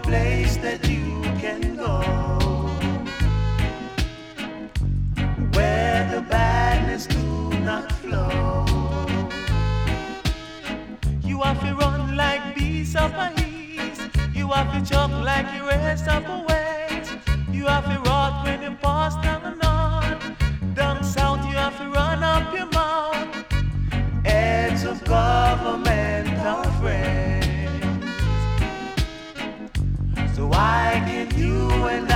place that you can go, where the badness do not flow. You have to run like beasts of a heat. You have to jump like the rest of the ways. You have to rot when you pass down the north. Down south you have to run up your mouth. Heads of government are friends. So why can you and